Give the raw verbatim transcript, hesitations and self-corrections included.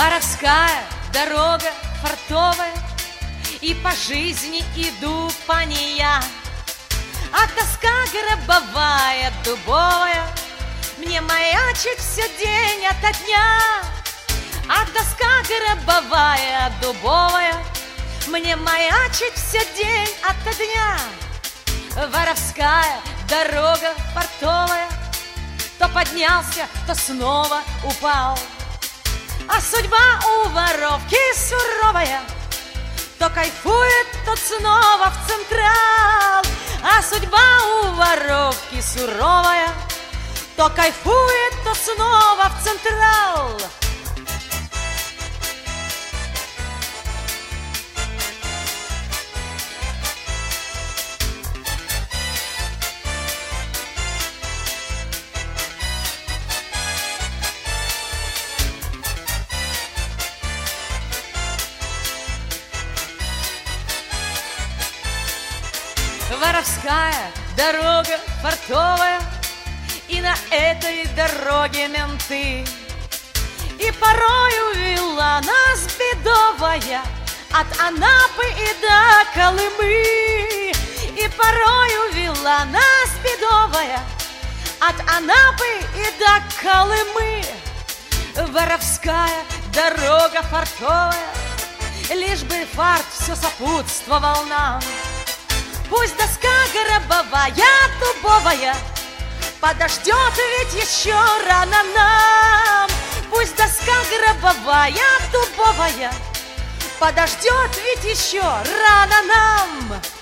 Воровская дорога фартовая, и по жизни иду по ней я. А тоска гробовая, дубовая, мне маячит все день ото дня. А тоска гробовая, дубовая, мне маячит все день ото дня. Воровская дорога фартовая, то поднялся, то снова упал. А судьба у воровки суровая, то кайфует, то снова в Централ. А судьба у воровки суровая, то кайфует, то снова в Централ. Воровская дорога фартовая, и на этой дороге менты. И порою вела нас бедовая от Анапы и до Колымы. И порою вела нас бедовая от Анапы и до Колымы. Воровская дорога фартовая, лишь бы фарт все сопутствовал нам. Пусть доска гробовая, дубовая, подождет, ведь еще рано нам. Пусть доска гробовая, дубовая, подождет, ведь еще рано нам.